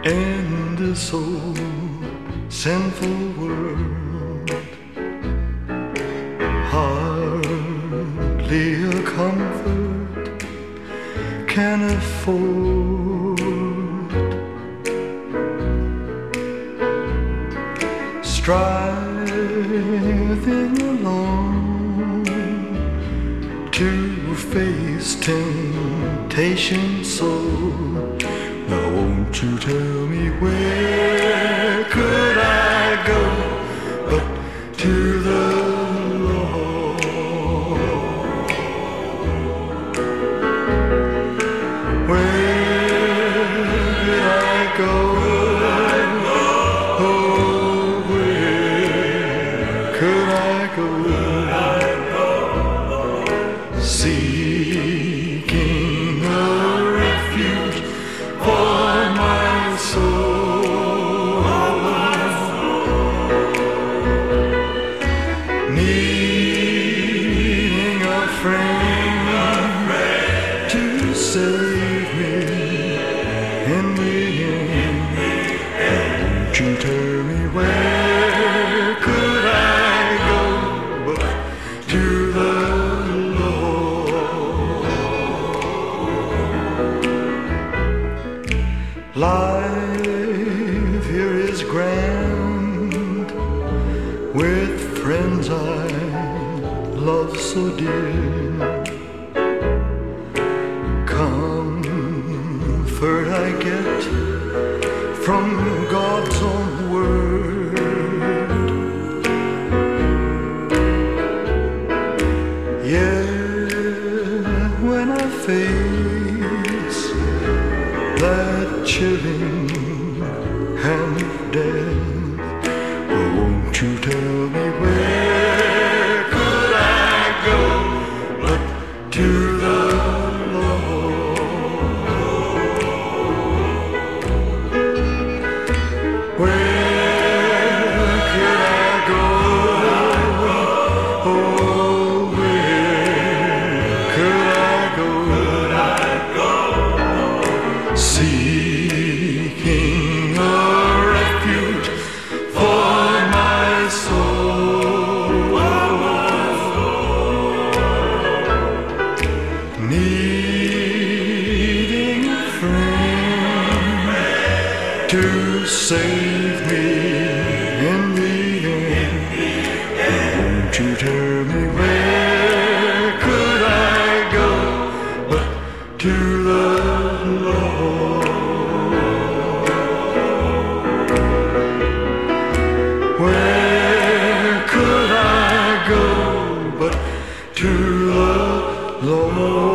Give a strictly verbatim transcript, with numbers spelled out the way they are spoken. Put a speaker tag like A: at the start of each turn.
A: in this old sinful world. Hardly a comfort can afford. Striving along to face temptation so. Now won't you tell me where could I go but to the Lord? Where could I go? Oh, where could I go? Seeking a refuge for my soul, needing a friend to save me in the end. Won't you tell me where could I go but to the life here is grand, with friends I love so dear. Comfort I get from God's own word. Yeah, when I face that chilling hand of death, oh, won't you tell me where could I go but to the Lord? Where could I go? Oh, where could I go? Seeking a refuge for my soul, needing a friend to save me in the end. Won't you tell me where could I go but to the Lord? Where could I go but to the Lord?